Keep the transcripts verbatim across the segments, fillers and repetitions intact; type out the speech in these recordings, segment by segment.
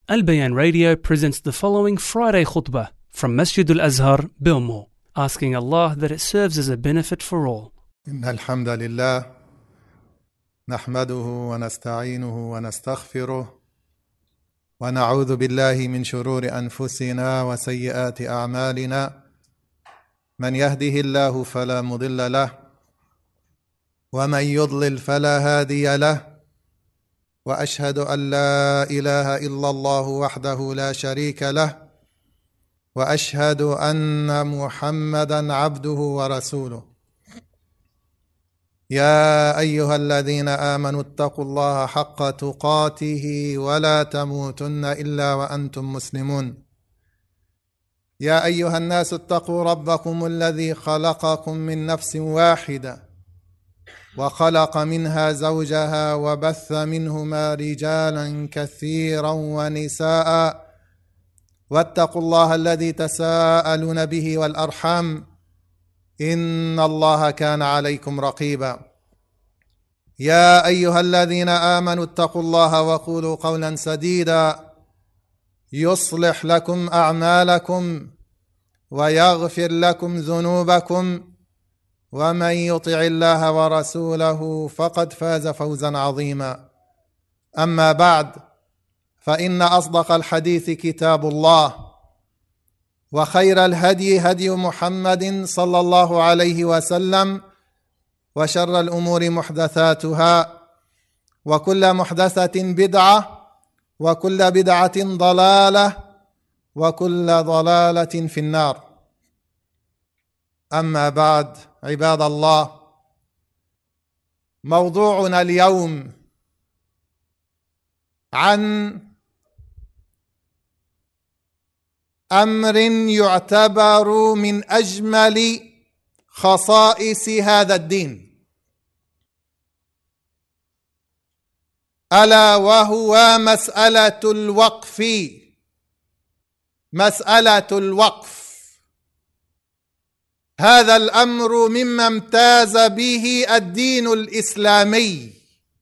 Al Bayan Radio presents the following Friday khutbah from Masjid Al-Azhar, Bilmo, asking Allah that it serves as a benefit for all. إن الحمد لله نحمده ونستعينه ونستغفره ونعوذ بالله من شرور أنفسنا وسيئات أعمالنا من يهده الله فلا مضل له ومن يضلل فلا هادي له وأشهد أن لا إله إلا الله وحده لا شريك له وأشهد أن محمدًا عبده ورسوله يا أيها الذين آمنوا اتقوا الله حق تقاته ولا تموتن إلا وأنتم مسلمون يا أيها الناس اتقوا ربكم الذي خلقكم من نفس واحدة وخلق منها زوجها وبث منهما رجالا كثيرا ونساء واتقوا الله الذي تساءلون به والأرحام إن الله كان عليكم رقيبا يا أيها الذين آمنوا اتقوا الله وقولوا قولا سديدا يصلح لكم أعمالكم ويغفر لكم ذنوبكم ومن يطع الله ورسوله فقد فاز فوزا عظيما أما بعد فإن أصدق الحديث كتاب الله وخير الهدي هدي محمد صلى الله عليه وسلم وشر الأمور محدثاتها وكل محدثة بدعة وكل بدعة ضلالة وكل ضلالة في النار. أما بعد، عباد الله، موضوعنا اليوم عن أمر يعتبر من أجمل خصائص هذا الدين، ألا وهو مسألة الوقف. مسألة الوقف هذا الأمر مما امتاز به الدين الإسلامي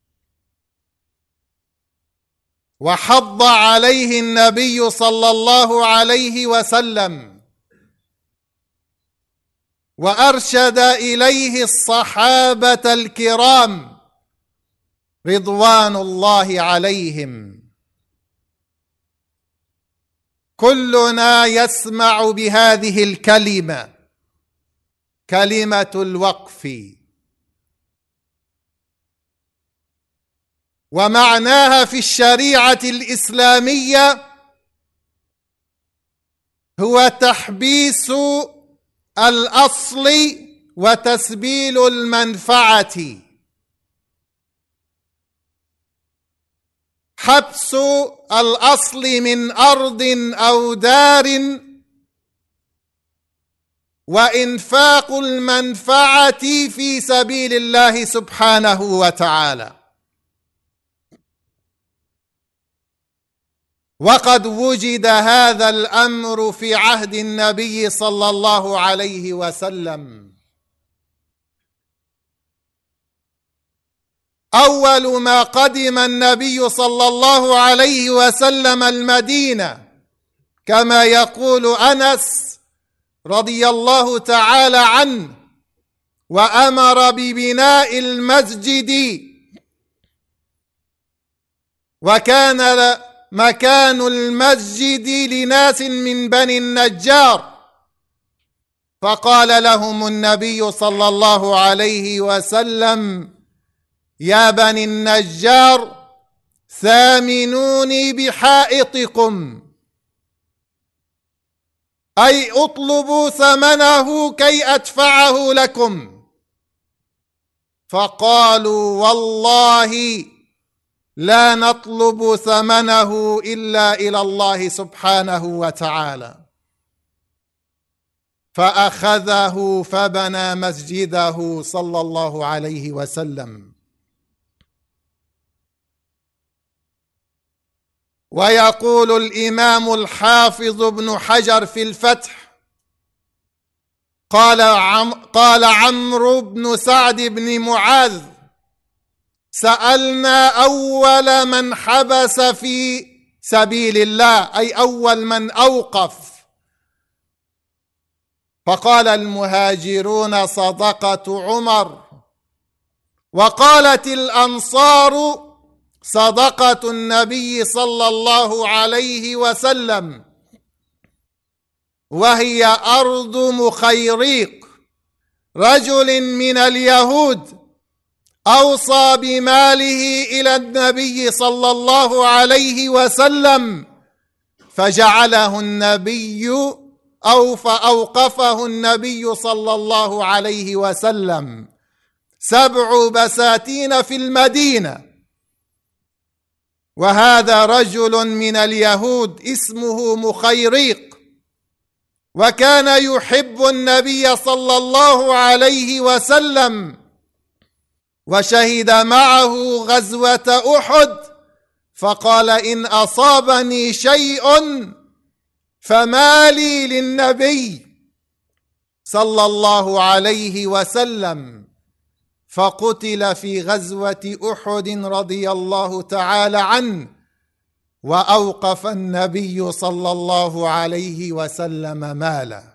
وحض عليه النبي صلى الله عليه وسلم وأرشد إليه الصحابة الكرام رضوان الله عليهم. كلنا يسمع بهذه الكلمة، كلمة الوقف، ومعناها في الشريعة الإسلامية هو تحبيس الأصل وتسبيل المنفعة، حبس الأصل من أرض أو دار وإنفاق المنفعة في سبيل الله سبحانه وتعالى. وقد وجد هذا الأمر في عهد النبي صلى الله عليه وسلم. أول ما قدم النبي صلى الله عليه وسلم المدينة، كما يقول أنس رضي الله تعالى عنه، وأمر ببناء المسجد، وكان مكان المسجد لناس من بني النجار، فقال لهم النبي صلى الله عليه وسلم: يا بني النجار ثامنوني بحائطكم، أي اطلبوا ثمنه كي أدفعه لكم. فقالوا: والله لا نطلب ثمنه إلا إلى الله سبحانه وتعالى. فأخذه فبنى مسجده صلى الله عليه وسلم. ويقول الإمام الحافظ ابن حجر في الفتح: قال عم قال عمرو بن سعد بن معاذ: سألنا أول من حبس في سبيل الله، أي أول من أوقف. فقال المهاجرون صدقة عمر، وقالت الأنصار صدقة النبي صلى الله عليه وسلم، وهي أرض مخيريق، رجل من اليهود أوصى بماله إلى النبي صلى الله عليه وسلم، فجعله النبي أو فأوقفه النبي صلى الله عليه وسلم سبع بساتين في المدينة. وهذا رجل من اليهود اسمه مخيريق، وكان يحب النبي صلى الله عليه وسلم، وشهد معه غزوة أحد، فقال: إن أصابني شيء فما لي للنبي صلى الله عليه وسلم. فقتل في غزوة أحد رضي الله تعالى عنه، وأوقف النبي صلى الله عليه وسلم ماله.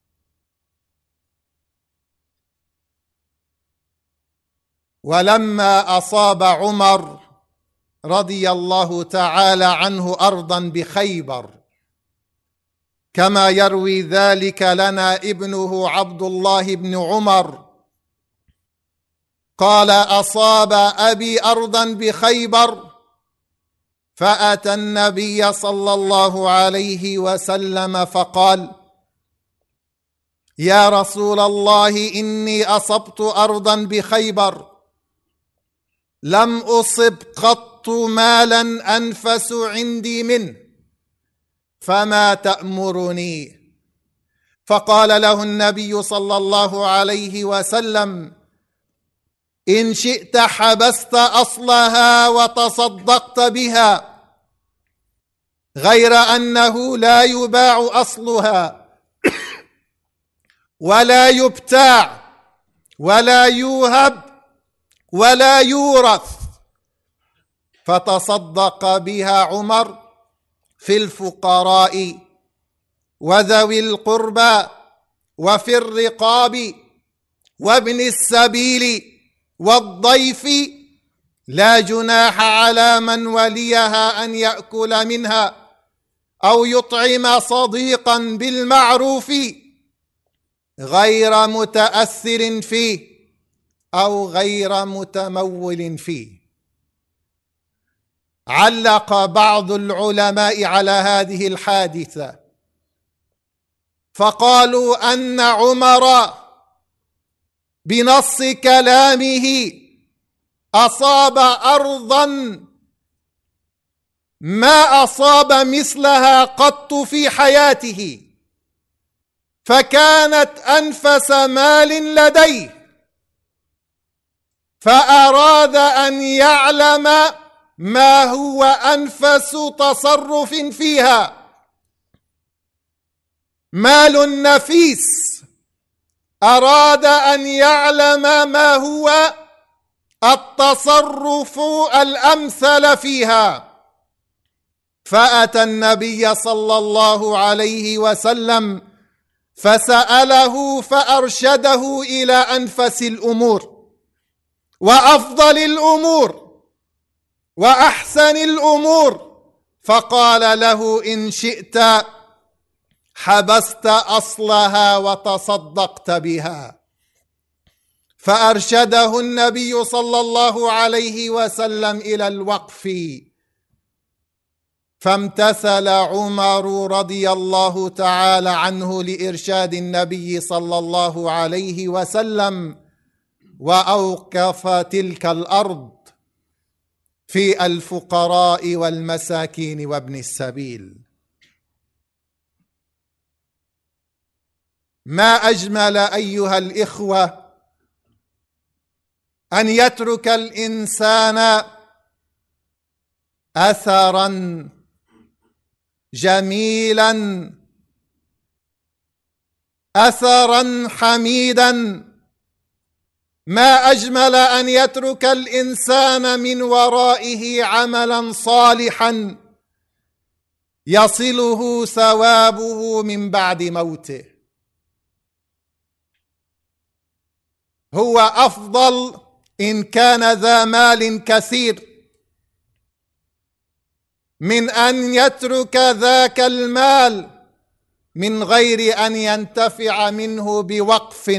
ولما أصاب عمر رضي الله تعالى عنه أرضا بخيبر، كما يروي ذلك لنا ابنه عبد الله بن عمر، قال: أصاب أبي أرضا بخيبر، فأتى النبي صلى الله عليه وسلم فقال: يا رسول الله، إني أصبت أرضا بخيبر، لم أصب قط مالا أنفس عندي منه، فما تأمرني؟ فقال له النبي صلى الله عليه وسلم: إن شئت حبست أصلها وتصدقت بها، غير أنه لا يباع أصلها ولا يبتاع ولا يوهب ولا يورث. فتصدق بها عمر في الفقراء وذوي القربى وفي الرقاب وابن السبيل والضيف، لا جناح على من وليها أن يأكل منها أو يطعم صديقا بالمعروف، غير متأثر فيه أو غير متمول فيه. علق بعض العلماء على هذه الحادثة فقالوا أن عمر بنص كلامه أصاب أرضا ما أصاب مثلها قط في حياته، فكانت أنفس مال لديه، فأراد أن يعلم ما هو أنفس تصرف فيها. مال نفيس، أراد أن يعلم ما هو التصرف الأمثل فيها، فأتى النبي صلى الله عليه وسلم فسأله فأرشده إلى أنفس الأمور وأفضل الأمور وأحسن الأمور، فقال له: إن شئت حبست أصلها وتصدقت بها. فأرشده النبي صلى الله عليه وسلم إلى الوقف، فامتثل عمر رضي الله تعالى عنه لإرشاد النبي صلى الله عليه وسلم، وأوقف تلك الأرض في الفقراء والمساكين وابن السبيل. ما أجمل أيها الإخوة أن يترك الإنسان أثرا جميلا، أثرا حميدا. ما أجمل أن يترك الإنسان من ورائه عملا صالحا يصله ثوابه من بعد موته. هو أفضل إن كان ذا مال كثير من أن يترك ذاك المال من غير أن ينتفع منه بوقف.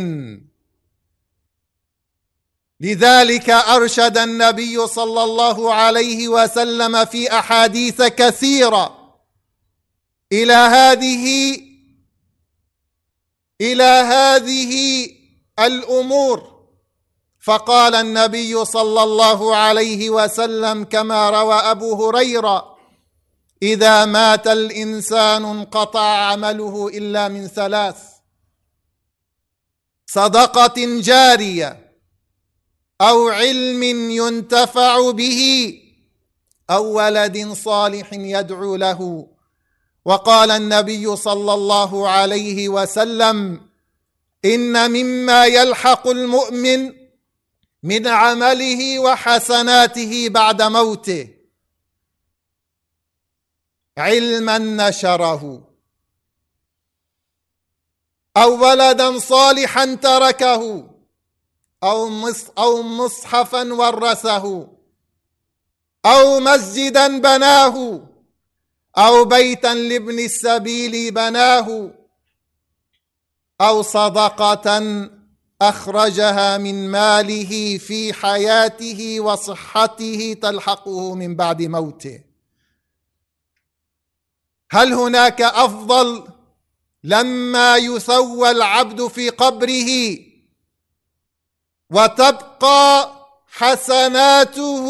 لذلك أرشد النبي صلى الله عليه وسلم في أحاديث كثيرة إلى هذه إلى هذه الأمور. فقال النبي صلى الله عليه وسلم كما روى أبو هريرة: إذا مات الإنسان انقطع عمله إلا من ثلاث: صدقة جارية، أو علم ينتفع به، أو ولد صالح يدعو له. وقال النبي صلى الله عليه وسلم: إن مما يلحق المؤمن من عمله وحسناته بعد موته علما نشره، أو ولدا صالحا تركه، أو مصحفا ورثه، أو مسجدا بناه، أو بيتا لابن السبيل بناه، أو صدقة أخرجها من ماله في حياته وصحته تلحقه من بعد موته. هل هناك أفضل لما يثوى العبد في قبره وتبقى حسناته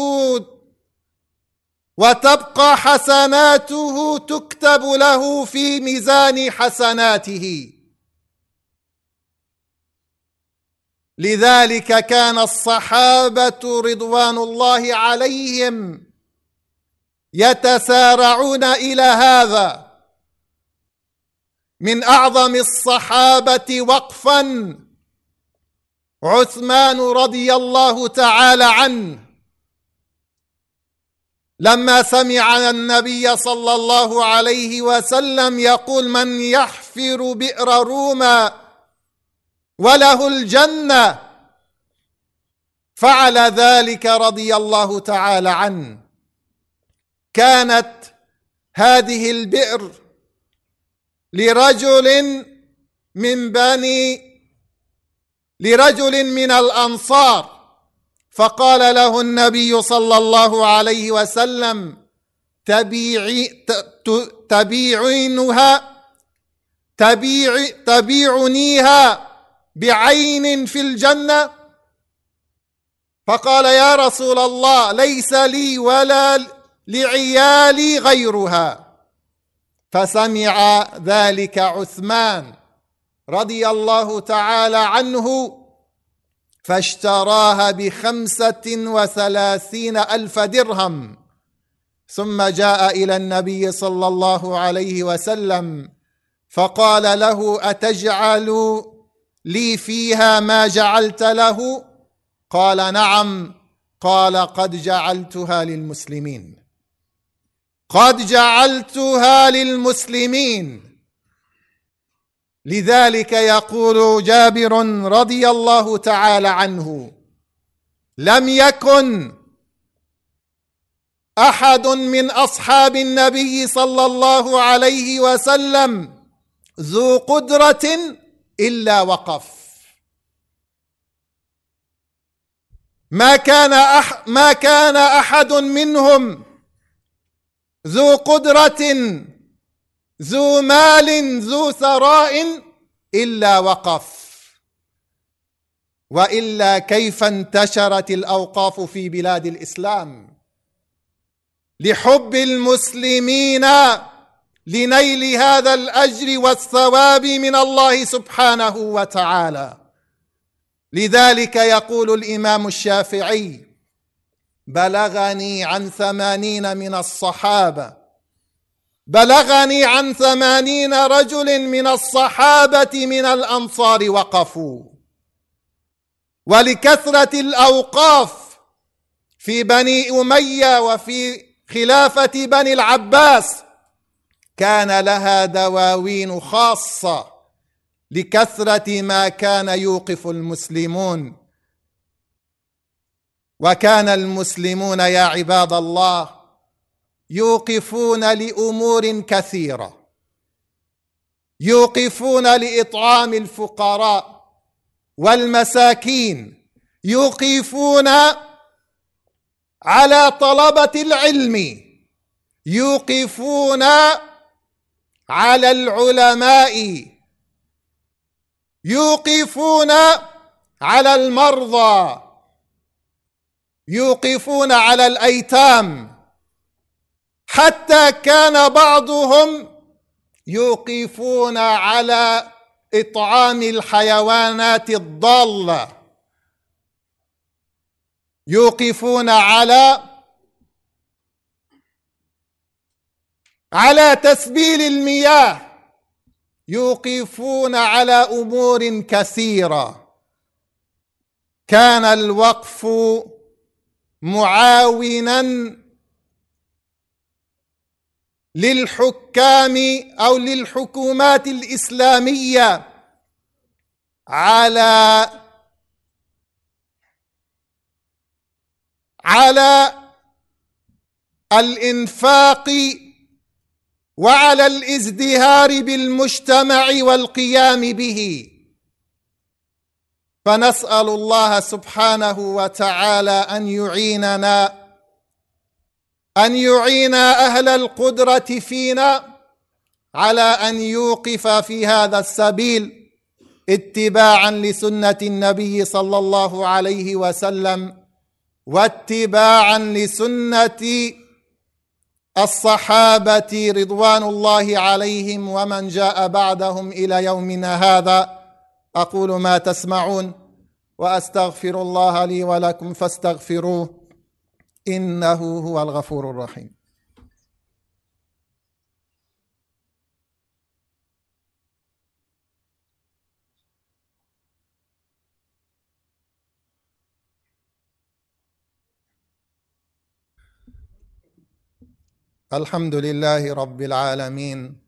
وتبقى حسناته تكتب له في ميزان حسناته؟ لذلك كان الصحابة رضوان الله عليهم يتسارعون إلى هذا. من أعظم الصحابة وقفا عثمان رضي الله تعالى عنه، لما سمع النبي صلى الله عليه وسلم يقول: من يحفر بئر روما وله الجنة، فعل ذلك رضي الله تعالى عنه. كانت هذه البئر لرجل من بني لرجل من الأنصار، فقال له النبي صلى الله عليه وسلم: تبيعي تبيعينها تبيع تبيعنيها بعين في الجنة؟ فقال: يا رسول الله، ليس لي ولا لعيالي غيرها. فسمع ذلك عثمان رضي الله تعالى عنه، فاشتراها بخمسة وثلاثين ألف درهم، ثم جاء إلى النبي صلى الله عليه وسلم فقال له: أتجعل لي فيها ما جعلت له؟ قال: نعم. قال: قد جعلتها للمسلمين، قد جعلتها للمسلمين. لذلك يقول جابر رضي الله تعالى عنه: لم يكن أحد من أصحاب النبي صلى الله عليه وسلم ذو قدرة إلا وقف. ما كان أح ما كان أحد منهم ذو قدرة ذو مال ذو ثراء إلا وقف. وإلا كيف انتشرت الأوقاف في بلاد الإسلام؟ لحب المسلمين لنيل هذا الأجر والثواب من الله سبحانه وتعالى. لذلك يقول الإمام الشافعي: بلغني عن ثمانين من الصحابة بلغني عن ثمانين رجل من الصحابة من الأنصار وقفوا. ولكثرة الأوقاف في بني أمية وفي خلافة بني العباس كان لها دواوين خاصة لكثرة ما كان يوقف المسلمون. وكان المسلمون يا عباد الله يوقفون لأمور كثيرة، يوقفون لإطعام الفقراء والمساكين، يوقفون على طلبة العلم، يوقفون على العلماء، يوقفون على المرضى، يوقفون على الأيتام، حتى كان بعضهم يوقفون على إطعام الحيوانات الضالة، يوقفون على على تسبيل المياه، يوقفون على أمور كثيرة. كان الوقف معاونا للحكام أو للحكومات الإسلامية على على الإنفاق وعلى الازدهار بالمجتمع والقيام به. فنسأل الله سبحانه وتعالى أن يعيننا أن يعين أهل القدرة فينا على أن يوقف في هذا السبيل اتباعا لسنة النبي صلى الله عليه وسلم، واتباعا لسنة الصحابة رضوان الله عليهم ومن جاء بعدهم إلى يومنا هذا. أقول ما تسمعون وأستغفر الله لي ولكم فاستغفروه إنه هو الغفور الرحيم. الحمد لله رب العالمين،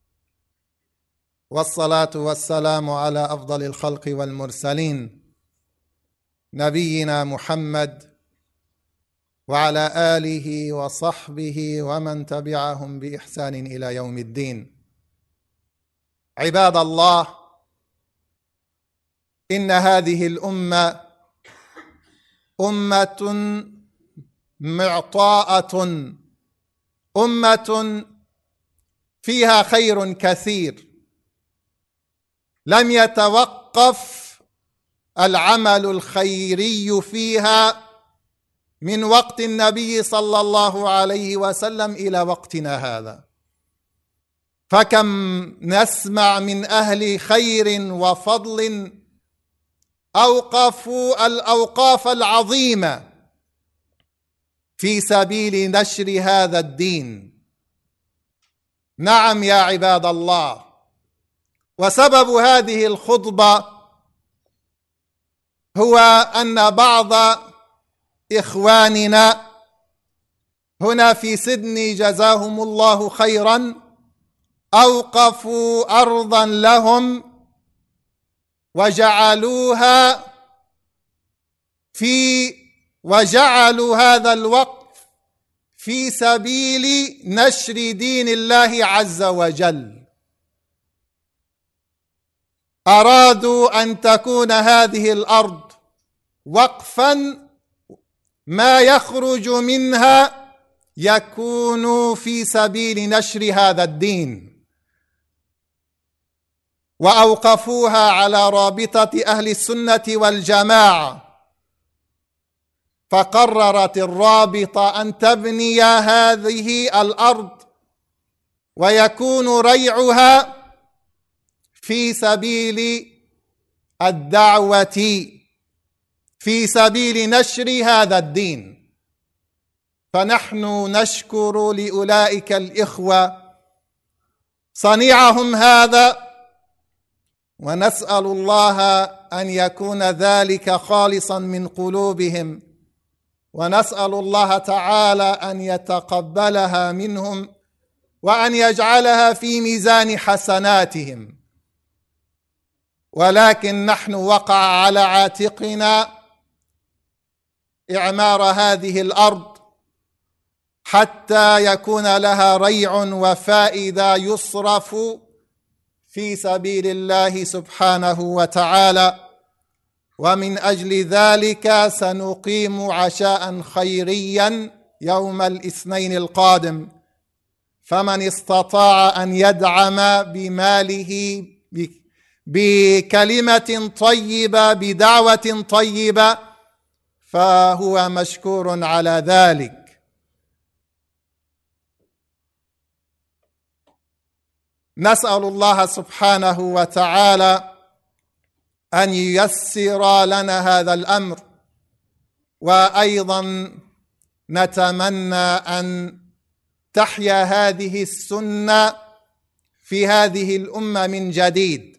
والصلاة والسلام على أفضل الخلق والمرسلين نبينا محمد وعلى آله وصحبه ومن تبعهم بإحسان إلى يوم الدين. عباد الله، إن هذه الأمة أمة معطاءة، أمة فيها خير كثير، لم يتوقف العمل الخيري فيها من وقت النبي صلى الله عليه وسلم إلى وقتنا هذا. فكم نسمع من أهل خير وفضل أوقفوا الأوقاف العظيمة في سبيل نشر هذا الدين. نعم يا عباد الله، وسبب هذه الخطبة هو أن بعض إخواننا هنا في سيدني جزاهم الله خيرا أوقفوا أرضا لهم وجعلوها في وجعلوا هذا الوقف في سبيل نشر دين الله عز وجل. أرادوا أن تكون هذه الأرض وقفا ما يخرج منها يكون في سبيل نشر هذا الدين، وأوقفوها على رابطة أهل السنة والجماعة، فقررت الرابطة أن تبني هذه الأرض ويكون ريعها في سبيل الدعوة، في سبيل نشر هذا الدين. فنحن نشكر لأولئك الإخوة صنيعهم هذا، ونسأل الله أن يكون ذلك خالصا من قلوبهم، ونسأل الله تعالى أن يتقبلها منهم وأن يجعلها في ميزان حسناتهم، ولكن نحن وقع على عاتقنا إعمار هذه الأرض حتى يكون لها ريع وفائدة يصرف في سبيل الله سبحانه وتعالى. ومن أجل ذلك سنقيم عشاء خيريا يوم الاثنين القادم، فمن استطاع أن يدعم بماله بكلمة طيبة بدعوة طيبة فهو مشكور على ذلك. نسأل الله سبحانه وتعالى أن ييسر لنا هذا الأمر، وأيضا نتمنى أن تحيا هذه السنة في هذه الأمة من جديد.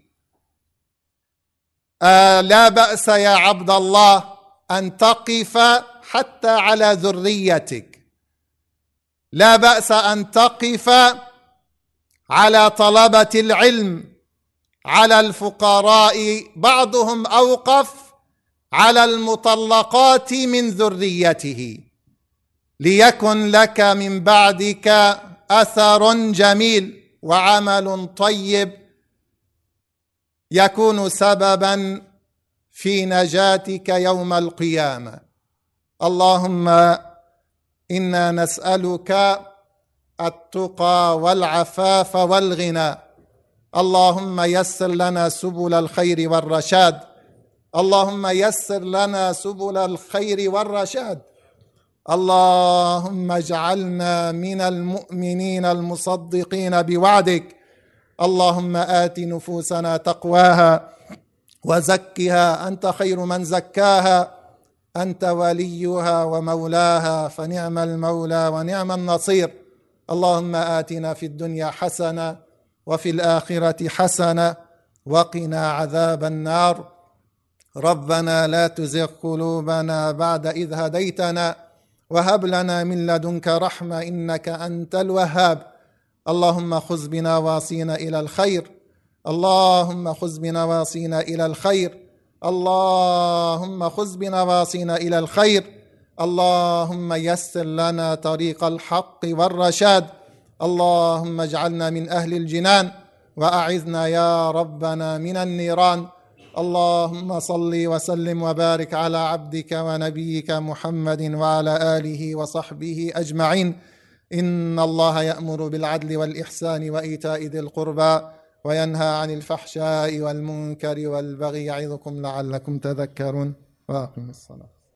آه لا بأس يا عبد الله أن تقف حتى على ذريتك، لا بأس أن تقف على طلبة العلم، على الفقراء، بعضهم أوقف على المطلقات من ذريته، ليكن لك من بعدك أثر جميل وعمل طيب يكون سببا في نجاتك يوم القيامة. اللهم إنا نسألك التقى والعفاف والغنى. اللهم يسر لنا سبل الخير والرشاد، اللهم يسر لنا سبل الخير والرشاد. اللهم اجعلنا من المؤمنين المصدقين بوعدك. اللهم آت نفوسنا تقواها وزكها، أنت خير من زكاها، أنت وليها ومولاها، فنعم المولى ونعم النصير. اللهم آتنا في الدنيا حسنة وفي الآخرة حسنة وقنا عذاب النار. ربنا لا تزغ قلوبنا بعد إذ هديتنا وهب لنا من لدنك رحمة إنك أنت الوهاب. اللهم خذ بنواصينا إلى الخير، اللهم خذ بنواصينا إلى الخير، اللهم خذ بنواصينا إلى الخير. اللهم يسر لنا طريق الحق والرشاد. اللهم اجعلنا من أهل الجنان وأعذنا يا ربنا من النيران. اللهم صل وسلم وبارك على عبدك ونبيك محمد وعلى آله وصحبه أجمعين. إن الله يأمر بالعدل والإحسان وإيتاء ذي القربى وينهى عن الفحشاء والمنكر والبغي يعظكم لعلكم تذكرون. وأقم الصلاة.